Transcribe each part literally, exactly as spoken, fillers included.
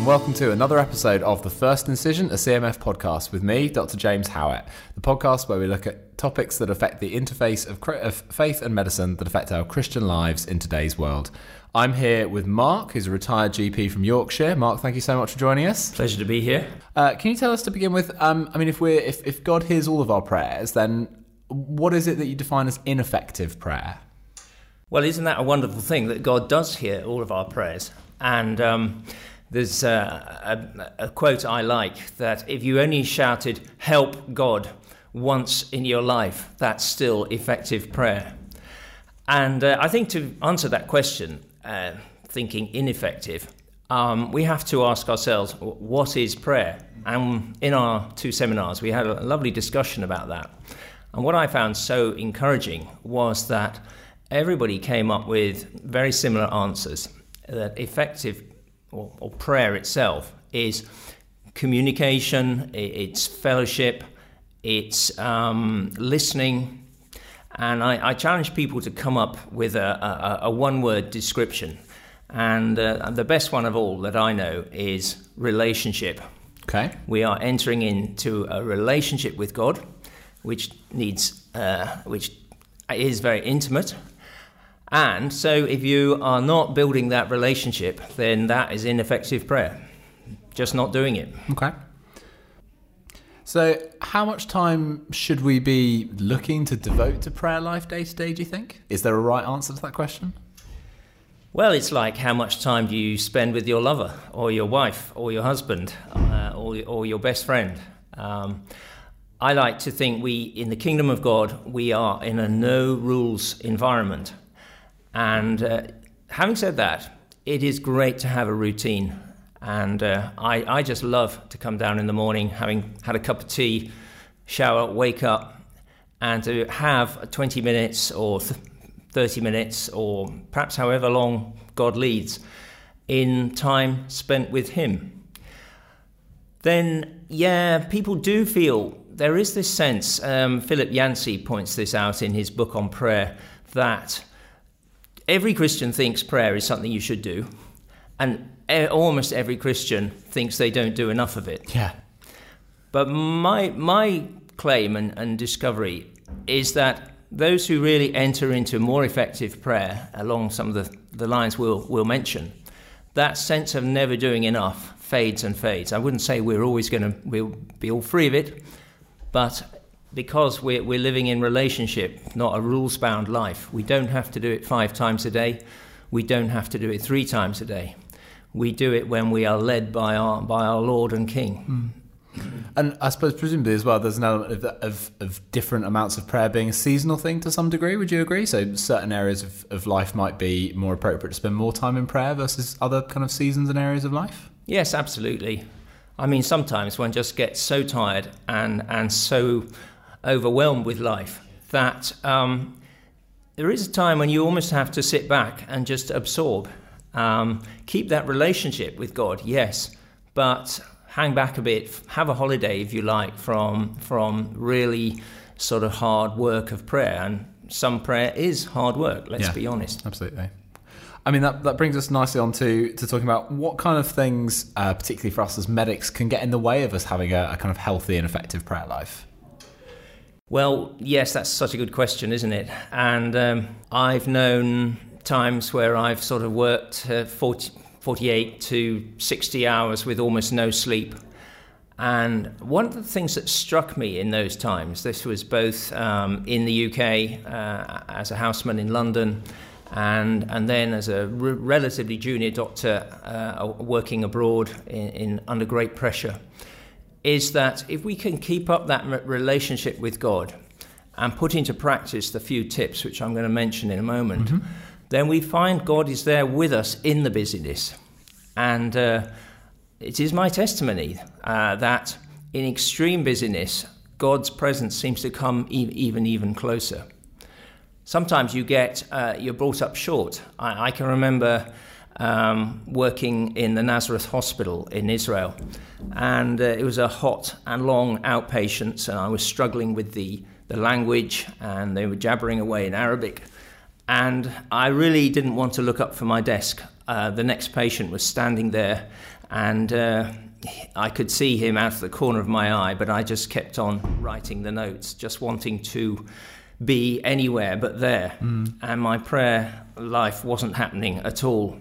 welcome to another episode of The First Incision, a C M F podcast with me, Doctor James Howitt, the podcast where we look at topics that affect the interface of, of faith and medicine that affect our Christian lives in today's world. I'm here with Mark, who's a retired G P from Yorkshire. Mark, thank you so much for joining us. Pleasure to be here. Uh, can you tell us to begin with, um, I mean, if we're if, if God hears all of our prayers, then what is it that you define as ineffective prayer? Well, isn't that a wonderful thing that God does hear all of our prayers? And um, there's uh, a, a quote I like that if you only shouted, "Help God," once in your life, that's still effective prayer. And uh, I think to answer that question, uh, thinking ineffective, um, we have to ask ourselves, what is prayer? And in our two seminars, we had a lovely discussion about that. And what I found so encouraging was that everybody came up with very similar answers, that effective, or, or prayer itself, is communication, it's fellowship, it's um, listening. And I, I challenge people to come up with a, a, a one-word description. And uh, the best one of all that I know is relationship. Okay. We are entering into a relationship with God, which needs, uh, which is very intimate. And so if you are not building that relationship, then that is ineffective prayer. Just not doing it. Okay. So how much time should we be looking to devote to prayer life day to day, do you think? Is there a right answer to that question? Well, it's like how much time do you spend with your lover or your wife or your husband uh, or, or your best friend? Um, I like to think we, in the kingdom of God, we are in a no-rules environment. And uh, having said that, it is great to have a routine. And uh, I, I just love to come down in the morning, having had a cup of tea, shower, wake up, and to have twenty minutes or thirty minutes or perhaps however long God leads in time spent with Him. Then, yeah, people do feel there is this sense, um, Philip Yancey points this out in his book on prayer, that every Christian thinks prayer is something you should do, and almost every Christian thinks they don't do enough of it. Yeah. But my my claim and, and discovery is that those who really enter into more effective prayer, along some of the, the lines we'll, we'll mention, that sense of never doing enough fades and fades. I wouldn't say we're always going to we'll be all free of it, but because we're, we're living in relationship, not a rules-bound life, we don't have to do it five times a day. We don't have to do it three times a day. We do it when we are led by our by our Lord and King. Mm. And I suppose presumably as well, there's an element of, of, of different amounts of prayer being a seasonal thing to some degree. Would you agree? So certain areas of, of life might be more appropriate to spend more time in prayer versus other kind of seasons and areas of life? Yes, absolutely. I mean, sometimes one just gets so tired and, and so overwhelmed with life that um, there is a time when you almost have to sit back and just absorb. Um, keep that relationship with God, yes, but hang back a bit, have a holiday, if you like, from from really sort of hard work of prayer. And some prayer is hard work, let's yeah, be honest. Absolutely. I mean, that, that brings us nicely on to, to talking about what kind of things, uh, particularly for us as medics, can get in the way of us having a, a kind of healthy and effective prayer life. Well, yes, that's such a good question, isn't it? And um, I've known times where I've sort of worked uh, forty, forty-eight to sixty hours with almost no sleep. And one of the things that struck me in those times, this was both um, in the U K uh, as a houseman in London and and then as a re- relatively junior doctor uh, working abroad in, in under great pressure, is that if we can keep up that relationship with God and put into practice the few tips which I'm going to mention in a moment, mm-hmm. then we find God is there with us in the busyness. And uh, it is my testimony uh, that in extreme busyness, God's presence seems to come e- even, even closer. Sometimes you get, uh, you're brought up short. I, I can remember um, working in the Nazareth Hospital in Israel, and uh, it was a hot and long outpatient, and I was struggling with the, the language, and they were jabbering away in Arabic. And I really didn't want to look up from my desk. Uh, the next patient was standing there, And uh, I could see him out of the corner of my eye, but I just kept on writing the notes, just wanting to be anywhere but there. Mm. And my prayer life wasn't happening at all.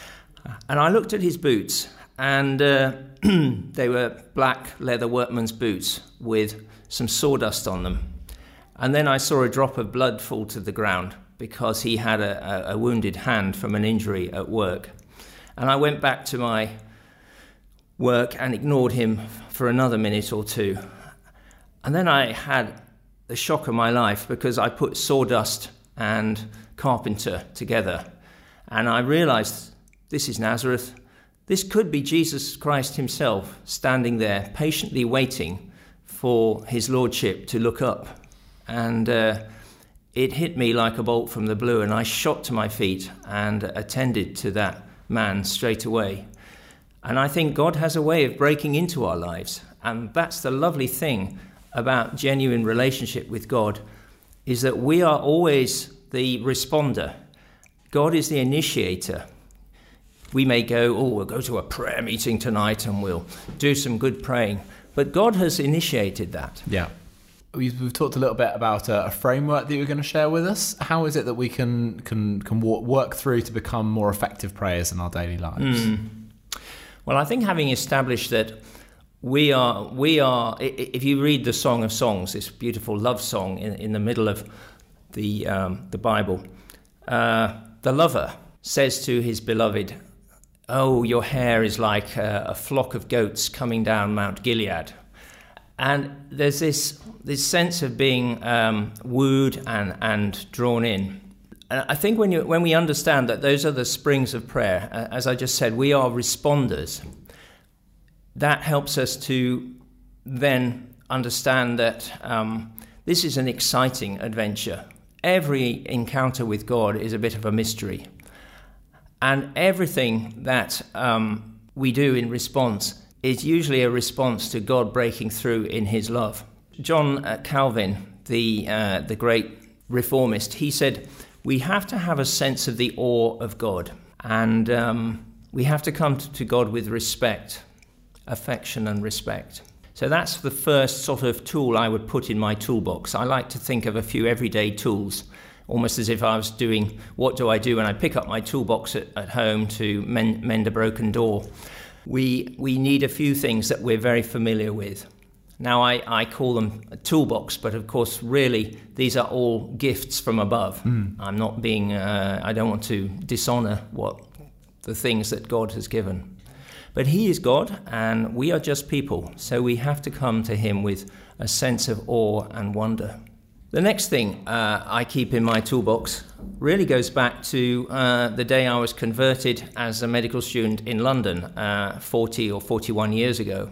And I looked at his boots, and uh, they were black leather workman's boots with some sawdust on them. And then I saw a drop of blood fall to the ground because he had a, a, a wounded hand from an injury at work. And I went back to my work and ignored him for another minute or two. And then I had the shock of my life because I put sawdust and carpenter together. And I realized, this is Nazareth. This could be Jesus Christ himself standing there patiently waiting for his lordship to look up. And uh, it hit me like a bolt from the blue, and I shot to my feet and attended to that man straight away. And I think God has a way of breaking into our lives. And that's the lovely thing about genuine relationship with God, is that we are always the responder. God is the initiator. We may go, oh, we'll go to a prayer meeting tonight and we'll do some good praying. But God has initiated that. Yeah. We've, we've talked a little bit about a, a framework that you're going to share with us. How is it that we can can can walk, work through to become more effective prayers in our daily lives? Mm. Well, I think having established that we are, we are. If you read the Song of Songs, this beautiful love song in, in the middle of the um, the Bible, uh, the lover says to his beloved, "Oh, your hair is like a, a flock of goats coming down Mount Gilead." And there's this this sense of being um, wooed and, and drawn in. And I think when you when we understand that those are the springs of prayer, uh, as I just said, we are responders, that helps us to then understand that um, this is an exciting adventure. Every encounter with God is a bit of a mystery. And everything that um, we do in response is usually a response to God breaking through in his love. John uh, Calvin, the uh, the great reformist, he said, we have to have a sense of the awe of God, and um, we have to come to God with respect, affection and respect. So that's the first sort of tool I would put in my toolbox. I like to think of a few everyday tools, almost as if I was doing, what do I do when I pick up my toolbox at, at home to mend, mend a broken door? We we need a few things that we're very familiar with. Now, I, I call them a toolbox, but of course, really, these are all gifts from above. Mm. I'm not being, uh, I don't want to dishonor what the things that God has given. But he is God, and we are just people, so we have to come to him with a sense of awe and wonder. The next thing uh, I keep in my toolbox really goes back to uh, the day I was converted as a medical student in London uh, forty or forty-one years ago.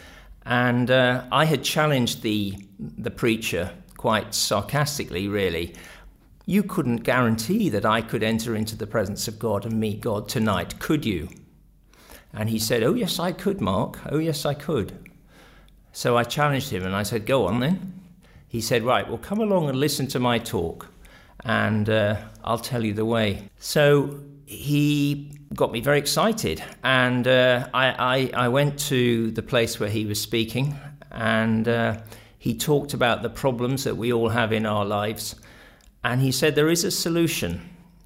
And uh, I had challenged the the preacher quite sarcastically, really. You couldn't guarantee that I could enter into the presence of God and meet God tonight, could you? And he said, oh, yes, I could, Mark. Oh, yes, I could. So I challenged him and I said, go on then. He said, right, well, come along and listen to my talk and uh, I'll tell you the way. So he got me very excited, and uh, I, I, I went to the place where he was speaking, and uh, he talked about the problems that we all have in our lives, and he said there is a solution,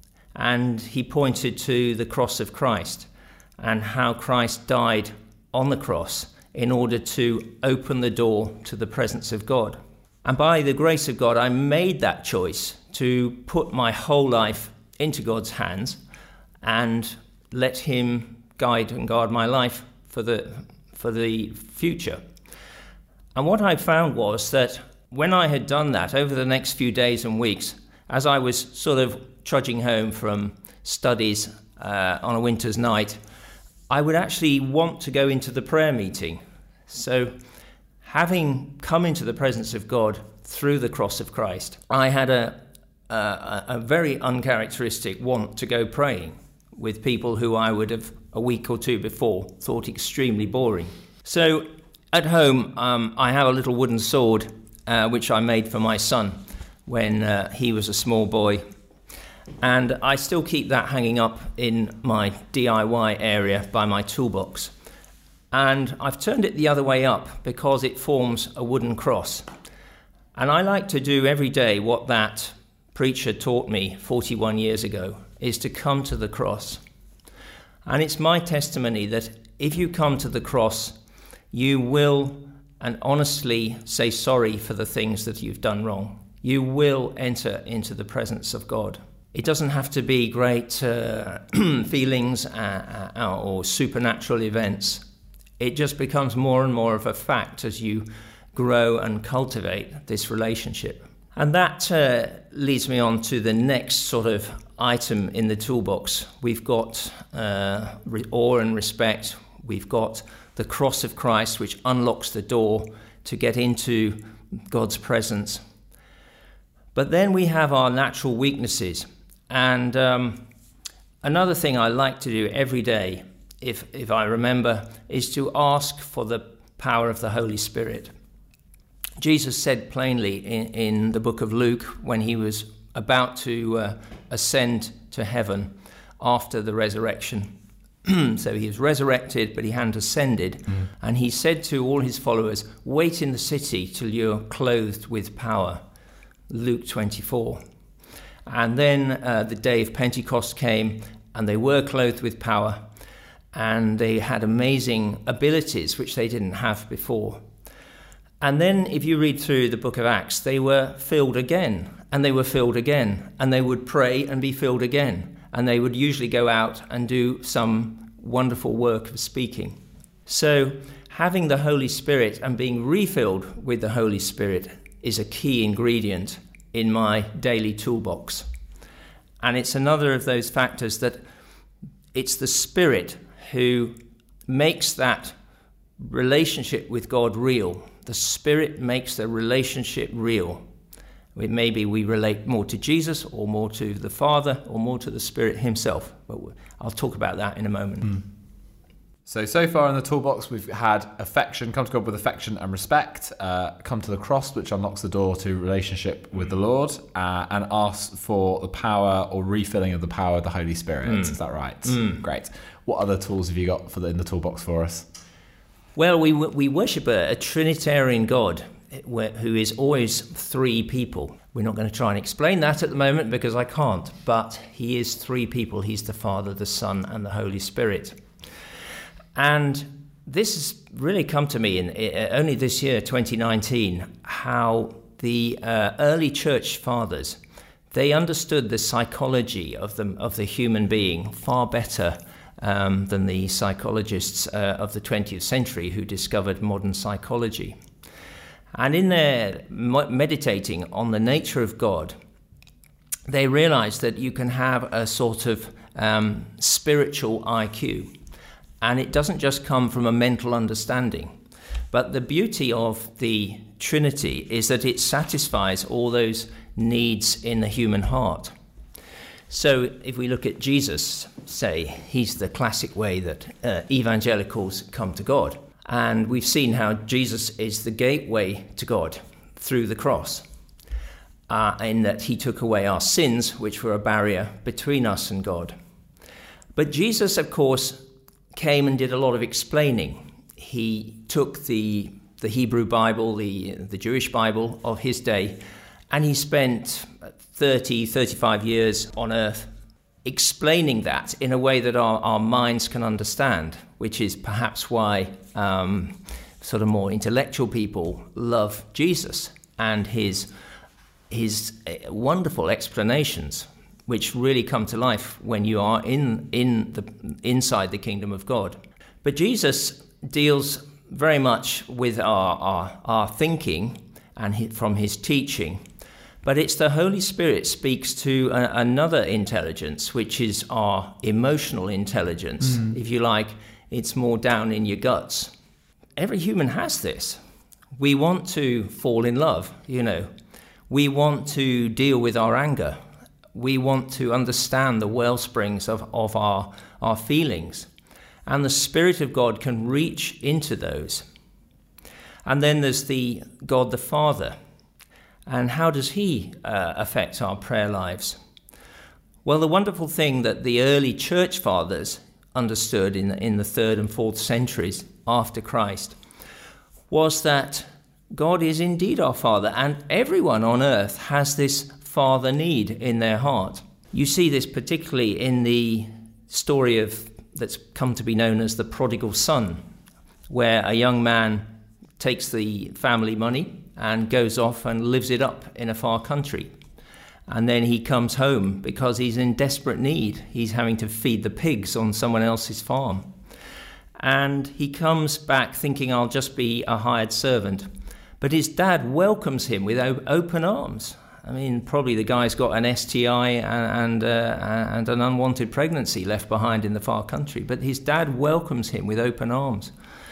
and he pointed to the cross of Christ and how Christ died on the cross in order to open the door to the presence of God. And by the grace of God, I made that choice to put my whole life into God's hands and let him guide and guard my life for the for the future. And what I found was that when I had done that, over the next few days and weeks, as I was sort of trudging home from studies uh, on a winter's night, I would actually want to go into the prayer meeting. So having come into the presence of God through the cross of Christ, I had a, a, a very uncharacteristic want to go praying with people who I would have a week or two before thought extremely boring. So at home, um, I have a little wooden sword uh, which I made for my son when uh, he was a small boy. And I still keep that hanging up in my D I Y area by my toolbox. And I've turned it the other way up because it forms a wooden cross. And I like to do every day what that preacher taught me forty-one years ago, is to come to the cross. And it's my testimony that if you come to the cross, you will and honestly say sorry for the things that you've done wrong. You will enter into the presence of God. It doesn't have to be great uh, feelings uh, uh, or supernatural events. It just becomes more and more of a fact as you grow and cultivate this relationship. And that uh, leads me on to the next sort of item in the toolbox. We've got uh, awe and respect. We've got the cross of Christ, which unlocks the door to get into God's presence. But then we have our natural weaknesses. And um, another thing I like to do every day, if if I remember, is to ask for the power of the Holy Spirit. Jesus said plainly in, in the book of Luke, when he was about to uh, ascend to heaven after the resurrection. So he was resurrected, but he hadn't ascended. Mm. And he said to all his followers, wait in the city till you're clothed with power. Luke twenty-four. And then uh, the day of Pentecost came, and they were clothed with power, and they had amazing abilities which they didn't have before. And then if you read through the book of Acts, they were filled again, and they were filled again, and they would pray and be filled again, and they would usually go out and do some wonderful work of speaking. So having the Holy Spirit and being refilled with the Holy Spirit is a key ingredient in my daily toolbox. And it's another of those factors that it's the Spirit who makes that relationship with God real. The Spirit makes the relationship real. Maybe we relate more to Jesus or more to the Father or more to the Spirit himself. But I'll talk about that in a moment. Mm. So, so far in the toolbox, we've had affection, come to God with affection and respect, uh, come to the cross, which unlocks the door to relationship with the Lord, uh, and ask for the power or refilling of the power of the Holy Spirit. Mm. Is that right? Mm. Great. What other tools have you got for the, in the toolbox for us? Well, we we worship a, a Trinitarian God who is always three people. We're not going to try and explain that at the moment because I can't, but he is three people. He's the Father, the Son, and the Holy Spirit. And this has really come to me in uh, only this year, twenty nineteen, how the uh, early church fathers, they understood the psychology of the, of the human being far better um, than the psychologists uh, of the twentieth century who discovered modern psychology. And in their meditating on the nature of God, they realized that you can have a sort of um, spiritual I Q. And it doesn't just come from a mental understanding. But the beauty of the Trinity is that it satisfies all those needs in the human heart. So if we look at Jesus, say, he's the classic way that uh, evangelicals come to God. And we've seen how Jesus is the gateway to God through the cross, uh, in that he took away our sins, which were a barrier between us and God. But Jesus, of course, came and did a lot of explaining. He took the the Hebrew Bible, the the Jewish Bible of his day, and he spent thirty, thirty-five years on earth explaining that in a way that our, our minds can understand, which is perhaps why um, sort of more intellectual people love Jesus and his his wonderful explanations, which really come to life when you are in in the inside the kingdom of God. But Jesus deals very much with our our, our thinking and he, from his teaching. But it's the Holy Spirit speaks to a, another intelligence, which is our emotional intelligence. Mm. If you like, it's more down in your guts. Every human has this. We want to fall in love, you know. We want to deal with our anger. We want to understand the well springs of, of our, our feelings. And the Spirit of God can reach into those. And then there's the God the Father. And how does he uh, affect our prayer lives? Well, the wonderful thing that the early church fathers understood in, in the third and fourth centuries after Christ, was that God is indeed our Father, and everyone on earth has this Father need in their heart. You see this particularly in the story of that's come to be known as the prodigal son, where a young man takes the family money and goes off and lives it up in a far country. And then he comes home because he's in desperate need. He's having to feed the pigs on someone else's farm. And he comes back thinking, I'll just be a hired servant. But his dad welcomes him with open arms. I mean, probably the guy's got an S T I and, and, uh, and an unwanted pregnancy left behind in the far country. But his dad welcomes him with open arms.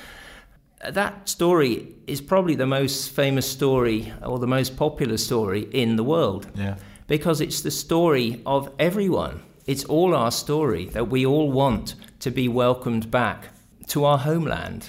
That story is probably the most famous story or the most popular story in the world. Yeah. Because it's the story of everyone. It's all our story, that we all want to be welcomed back to our homeland.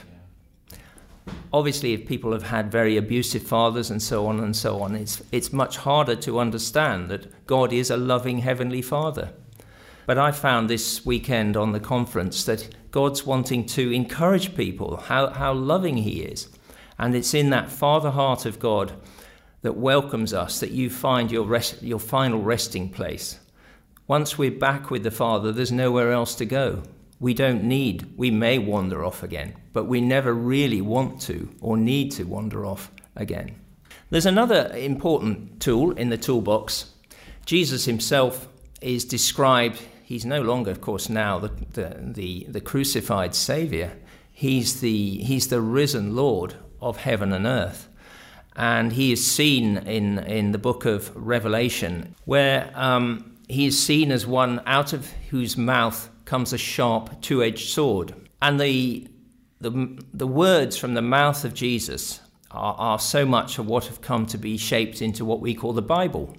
Obviously, if people have had very abusive fathers and so on and so on, it's it's much harder to understand that God is a loving Heavenly Father. But I found this weekend on the conference that God's wanting to encourage people how, how loving He is. And it's in that Father heart of God that welcomes us that you find your rest, your final resting place. Once we're back with the Father, there's nowhere else to go. We don't need, we may wander off again, but we never really want to or need to wander off again. There's another important tool in the toolbox. Jesus himself is described, he's no longer, of course, now the the, the, the crucified Saviour. He's the, he's the risen Lord of heaven and earth. And he is seen in, in the book of Revelation, where um, he is seen as one out of whose mouth comes a sharp two-edged sword. And the the, the words from the mouth of Jesus are, are so much of what have come to be shaped into what we call the Bible.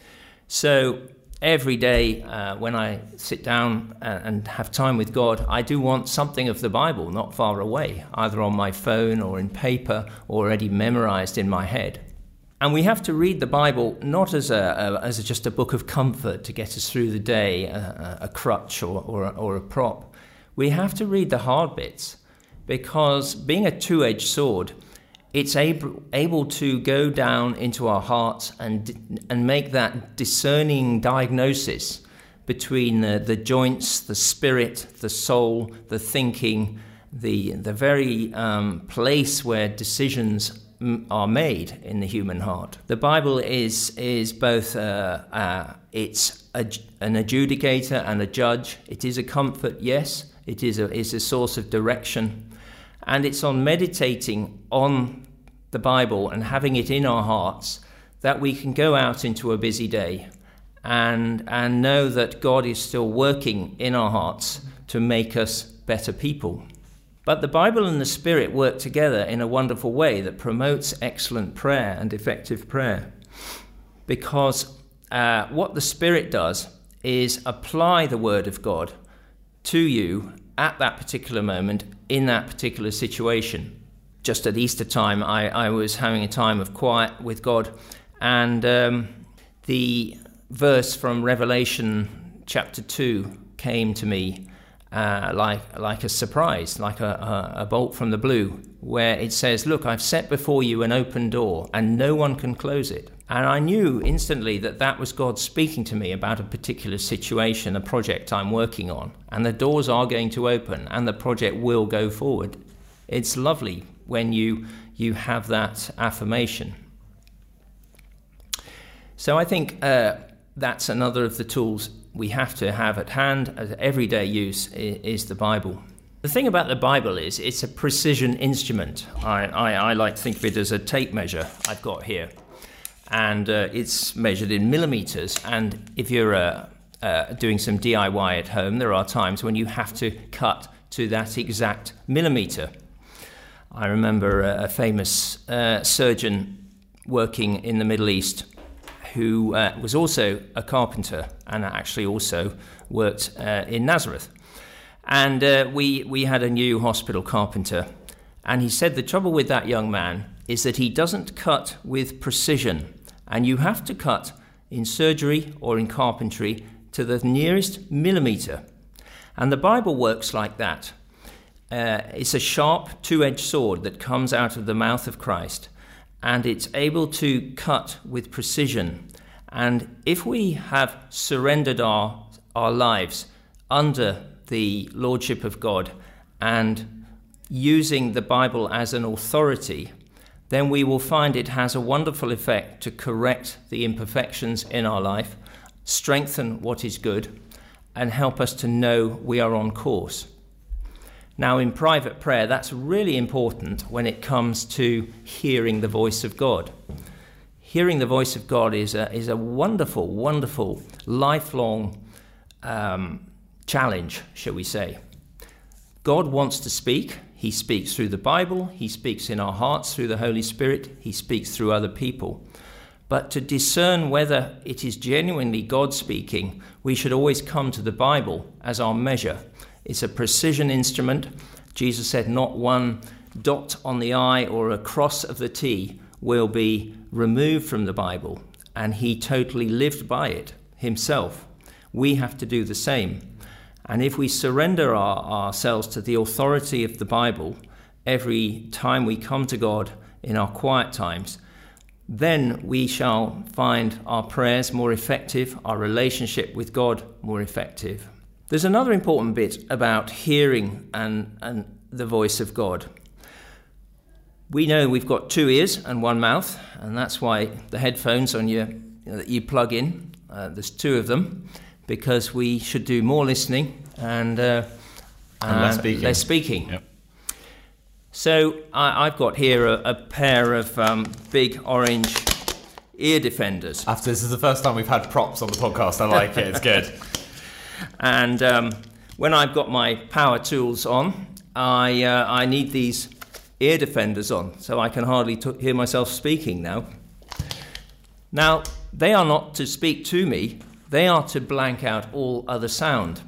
So every day uh, when I sit down and have time with God, I do want something of the Bible not far away, either on my phone or in paper or already memorized in my head. And we have to read the Bible not as a, a as a, just a book of comfort to get us through the day, a, a crutch or, or, or a prop. We have to read the hard bits, because being a two-edged sword, it's able, able to go down into our hearts and and make that discerning diagnosis between the, the joints, the spirit, the soul, the thinking, the the very um, place where decisions are made in the human heart. The Bible is is both uh, uh, it's a, an adjudicator and a judge. It is a comfort, yes. It is a is a source of direction, and it's on meditating on the Bible and having it in our hearts that we can go out into a busy day and and know that God is still working in our hearts to make us better people. But the Bible and the Spirit work together in a wonderful way that promotes excellent prayer and effective prayer. Because uh, what the Spirit does is apply the Word of God to you at that particular moment, in that particular situation. Just at Easter time, I, I was having a time of quiet with God, and um, the verse from Revelation chapter two came to me Uh, like like a surprise, like a, a, a bolt from the blue, where it says, "Look, I've set before you an open door, and no one can close it." And I knew instantly that that was God speaking to me about a particular situation, a project I'm working on, and the doors are going to open, and the project will go forward. It's lovely when you you have that affirmation. So I think uh, that's another of the tools we have to have at hand as everyday use is the Bible. The thing about the Bible is it's a precision instrument. I, I, I like to think of it as a tape measure I've got here. And uh, it's measured in millimeters. And if you're uh, uh, doing some D I Y at home, there are times when you have to cut to that exact millimeter. I remember a, a famous uh, surgeon working in the Middle East who uh, was also a carpenter and actually also worked uh, in Nazareth. And uh, we, we had a new hospital carpenter. And he said the trouble with that young man is that he doesn't cut with precision. And you have to cut in surgery or in carpentry to the nearest millimeter. And the Bible works like that. Uh, it's a sharp, two-edged sword that comes out of the mouth of Christ, and it's able to cut with precision. And if we have surrendered our, our lives under the lordship of God and using the Bible as an authority, then we will find it has a wonderful effect to correct the imperfections in our life, strengthen what is good, and help us to know we are on course. Now, in private prayer, that's really important when it comes to hearing the voice of God. Hearing the voice of God is a, is a wonderful, wonderful, lifelong um, challenge, shall we say. God wants to speak. He speaks through the Bible. He speaks in our hearts through the Holy Spirit. He speaks through other people. But to discern whether it is genuinely God speaking, we should always come to the Bible as our measure. It's a precision instrument. Jesus said not one dot on the I or a cross of the T will be removed from the Bible, and he totally lived by it himself. We have to do the same. And if we surrender our, ourselves to the authority of the Bible every time we come to God in our quiet times, then we shall find our prayers more effective, our relationship with God more effective. There's another important bit about hearing and, and the voice of God. We know we've got two ears and one mouth, and that's why the headphones on your, you know, that you plug in, uh, there's two of them, because we should do more listening and, uh, and less speaking. Less speaking. Yep. So I, I've got here a, a pair of um, big orange ear defenders. After this is the first time we've had props on the podcast, I like it. It's good. And um, when I've got my power tools on, I uh, I need these ear defenders on, so I can hardly t- hear myself speaking now. Now, they are not to speak to me, they are to blank out all other sound.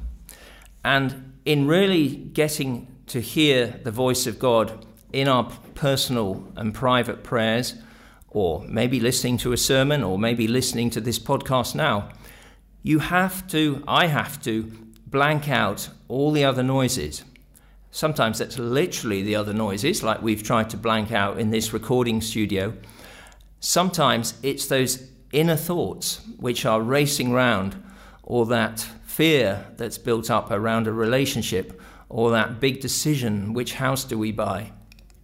And in really getting to hear the voice of God in our personal and private prayers, or maybe listening to a sermon, or maybe listening to this podcast now, you have to, I have to, blank out all the other noises. Sometimes that's literally the other noises, like we've tried to blank out in this recording studio. Sometimes it's those inner thoughts which are racing round, or that fear that's built up around a relationship, or that big decision, which house do we buy?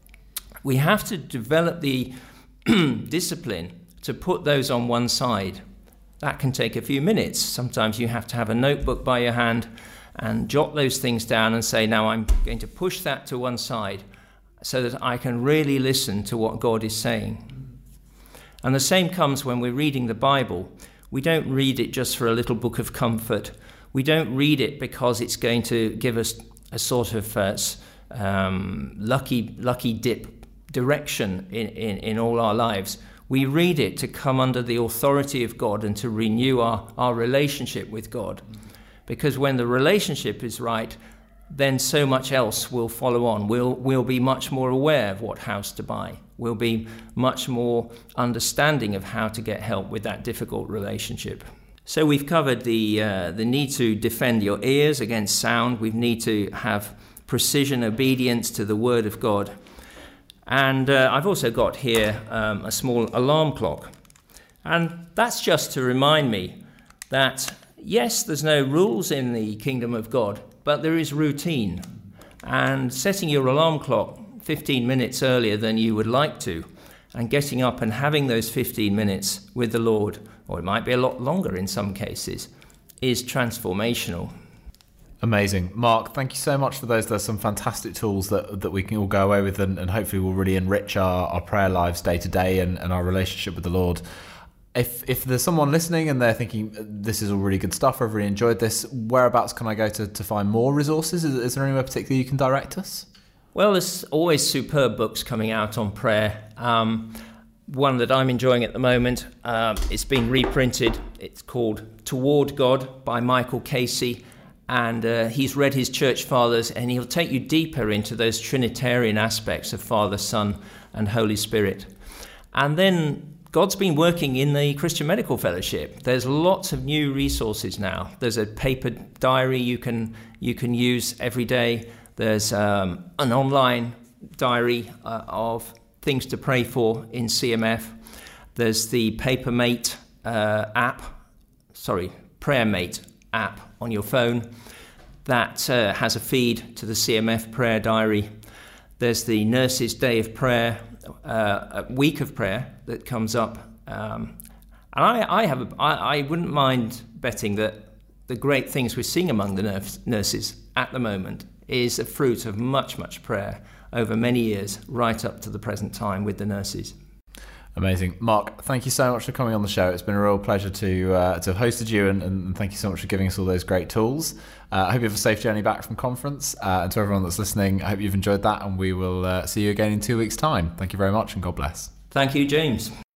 We have to develop the discipline to put those on one side. That can take a few minutes. Sometimes you have to have a notebook by your hand and jot those things down and say, now I'm going to push that to one side so that I can really listen to what God is saying. And the same comes when we're reading the Bible. We don't read it just for a little book of comfort. We don't read it because it's going to give us a sort of uh, um, lucky lucky dip direction in, in, in all our lives. We read it to come under the authority of God and to renew our, our relationship with God. Because when the relationship is right, then so much else will follow on. We'll, we'll be much more aware of what house to buy. We'll be much more understanding of how to get help with that difficult relationship. So we've covered the, uh, the need to defend your ears against sound. We need to have precision obedience to the word of God. And uh, I've also got here um, a small alarm clock. And that's just to remind me that, yes, there's no rules in the kingdom of God, but there is routine. And setting your alarm clock fifteen minutes earlier than you would like to, and getting up and having those fifteen minutes with the Lord, or it might be a lot longer in some cases, is transformational. Amazing. Mark, thank you so much for those. There's some fantastic tools that that we can all go away with and, and hopefully will really enrich our, our prayer lives day to day and, and our relationship with the Lord. If if there's someone listening and they're thinking, this is all really good stuff, I've really enjoyed this, whereabouts can I go to, to find more resources? Is, is there anywhere particular you can direct us? Well, there's always superb books coming out on prayer. Um, one that I'm enjoying at the moment, um, it's been reprinted. It's called Toward God by Michael Casey. And uh, he's read his church fathers, and he'll take you deeper into those Trinitarian aspects of Father, Son, and Holy Spirit. And then God's been working in the Christian Medical Fellowship. There's lots of new resources now. There's a paper diary you can you can use every day. There's um, an online diary uh, of things to pray for in C M F. There's the PaperMate uh, app, sorry, PrayerMate app on your phone that uh, has a feed to the C M F prayer diary. There's the Nurses' Day of Prayer, uh, a week of prayer that comes up. Um, and I, I have, a, I, I wouldn't mind betting that the great things we're seeing among the nurse, nurses at the moment is a fruit of much, much prayer over many years, right up to the present time with the nurses. Amazing. Mark, thank you so much for coming on the show. It's been a real pleasure to uh, to have hosted you, and, and thank you so much for giving us all those great tools. Uh, I hope you have a safe journey back from conference. Uh, and to everyone that's listening, I hope you've enjoyed that, and we will uh, see you again in two weeks' time. Thank you very much, and God bless. Thank you, James.